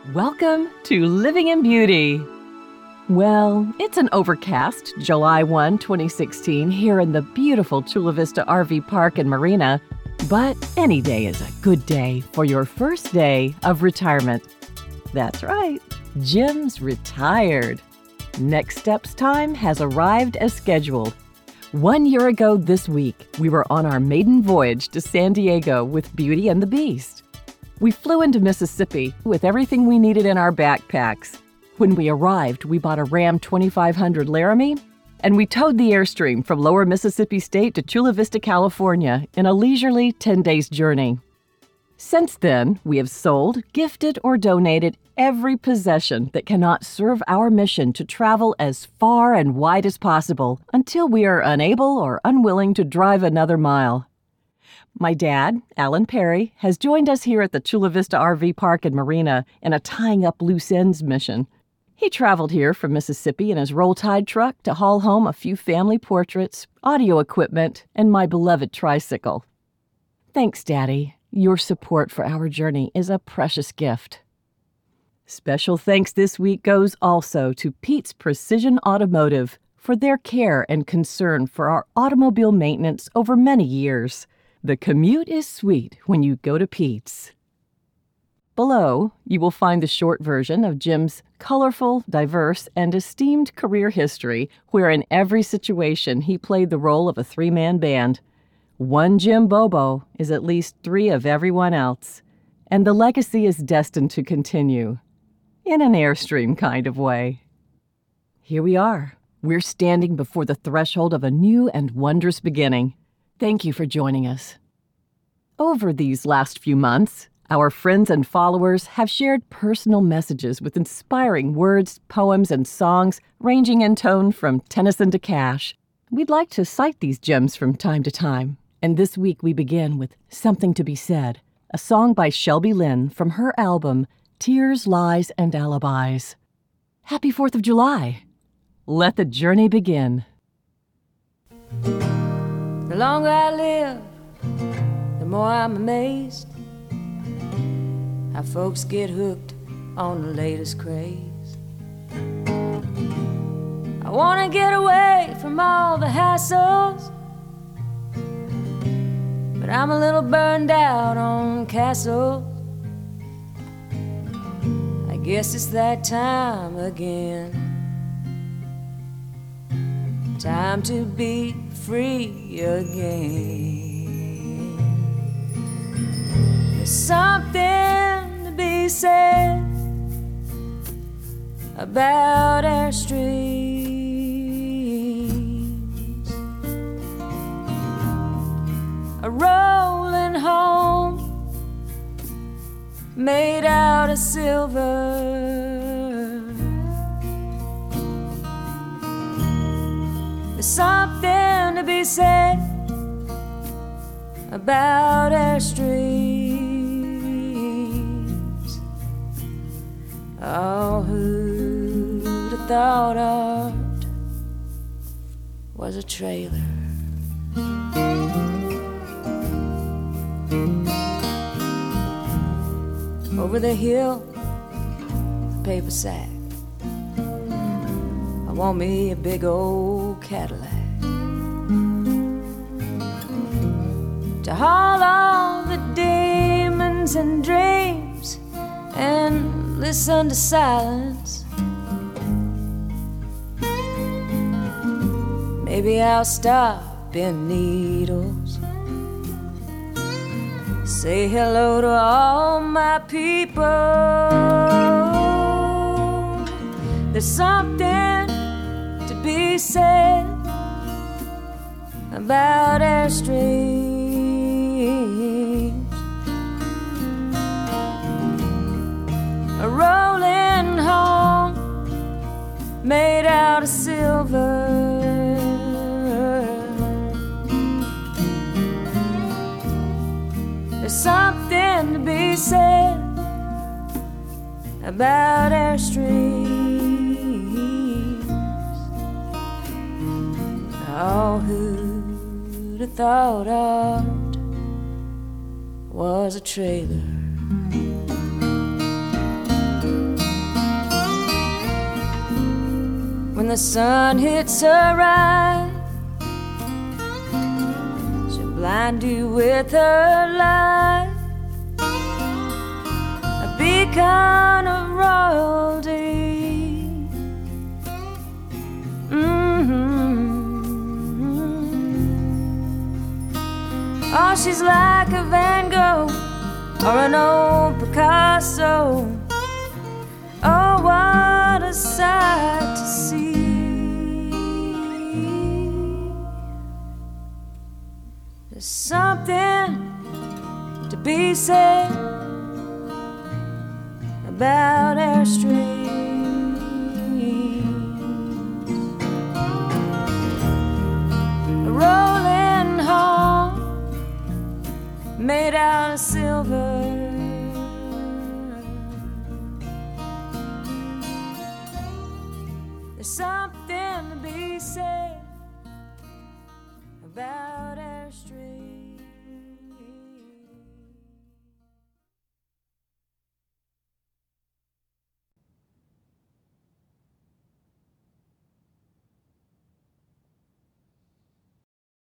Welcome to Living in Beauty. Well, it's an overcast July 1, 2016 here in the beautiful Chula Vista RV Park and Marina, but any day is a good day for your first day of retirement. That's right, Jim's retired. Next Steps time has arrived as scheduled. 1 year ago this week, we were on our maiden voyage to San Diego with Beauty and the Beast. We flew into Mississippi with everything we needed in our backpacks. When we arrived, we bought a Ram 2500 Laramie, and we towed the Airstream from Lower Mississippi State to Chula Vista, California in a leisurely 10 days journey. Since then, we have sold, gifted, or donated every possession that cannot serve our mission to travel as far and wide as possible until we are unable or unwilling to drive another mile. My dad, Alan Perry, has joined us here at the Chula Vista RV Park and Marina in a tying up loose ends mission. He traveled here from Mississippi in his Roll Tide truck to haul home a few family portraits, audio equipment, and my beloved tricycle. Thanks, Daddy. Your support for our journey is a precious gift. Special thanks this week goes also to Pete's Precision Automotive for their care and concern for our automobile maintenance over many years. The commute is sweet when you go to Pete's. Below, you will find the short version of Jim's colorful, diverse, and esteemed career history, where in every situation he played the role of a three-man band. One Jim Bobo is at least three of everyone else, and the legacy is destined to continue, in an Airstream kind of way. Here we are. We're standing before the threshold of a new and wondrous beginning. Thank you for joining us. Over these last few months, our friends and followers have shared personal messages with inspiring words, poems, and songs ranging in tone from Tennyson to Cash. We'd like to cite these gems from time to time, and this week we begin with Something to Be Said, a song by Shelby Lynn from her album Tears, Lies, and Alibis. Happy 4th of July! Let the journey begin. The longer I live, the more I'm amazed how folks get hooked on the latest craze. I want to get away from all the hassles, but I'm a little burned out on castles. I guess it's that time again. Time to be free again. There's something to be said about our streams, a rolling home made out of silver. There's something to be said about our streams. Oh, who'd have thought art was a trailer? Over the hill, a paper sack. I want me a big old Cadillac to haul all the demons and dreams and listen to silence. Maybe I'll stop in Needles, say hello to all my people. There's something to be said about our streams, a rolling home made out of silver. There's something to be said about our streams. Oh, who'd have thought art was a trailer? when the sun hits her eyes. She'll blind you with her light, a beacon of royalty. Oh, she's like a Van Gogh or an old Picasso. Oh, what a sight to see. There's something to be said about Airstream. A rolling hall made out of silver. There's something to be said about Airstream.